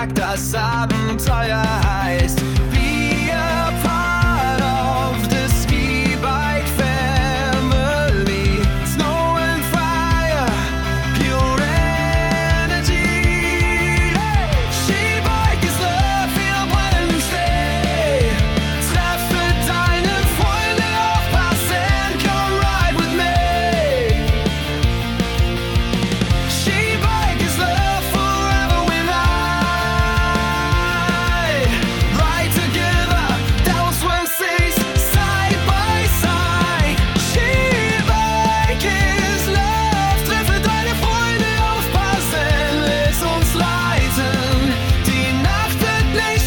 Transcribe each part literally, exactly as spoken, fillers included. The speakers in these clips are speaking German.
Tag das Abenteuer heißt. Be a part of the ski bike family. Snow and fire, pure energy. Ski bike is love, wir brennen Schnee. Treffe deine Freunde, aufpassen, come ride with me. Ski bike is love, forever we ride. Ride together, down twenty-six, side by side. Ski bike is love, treffe deine Freunde, aufpassen, lass uns leiten. Die Nacht wird nicht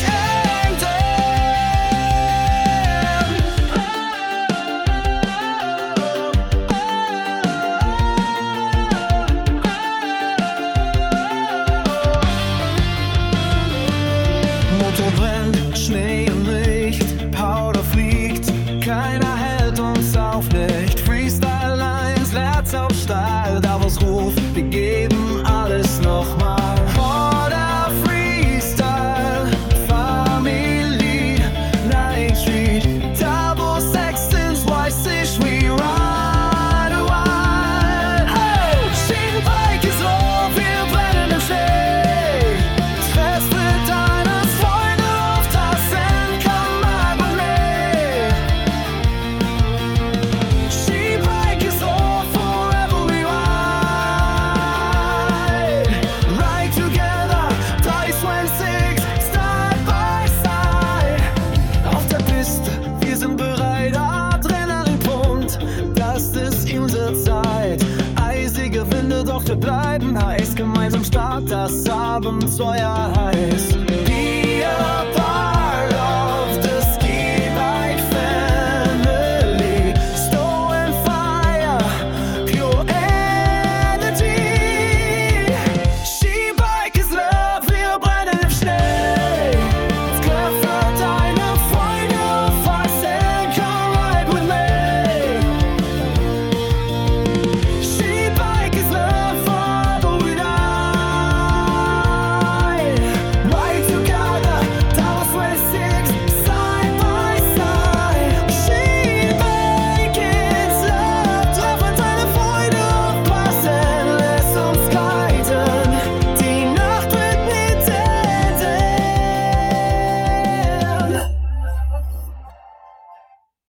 enden. Motor brennt, Schnee und Licht, Powder fliegt, keiner hält uns auf nicht. Freestyle Lines, Herz auf Stahl, Davos ruft, wir geben alles nochmal. Border Freestyle, Family, Night Street, Double Sextons, weiß ich, we ride a while. Hey, Ski bike is love, wir brennen im Schnee. Treffe deine Freunde, aufpassen, come ride with me. Ski bike is love, forever we ride. Ride together, drei sechsundzwanzig, side by side. Auf der Piste, wir sind bereit, Adrenalin pumpt, das ist unsere Zeit. Eisige Winde, doch wir bleiben heiß, gemeinsam Start, das Abenteuer heißt.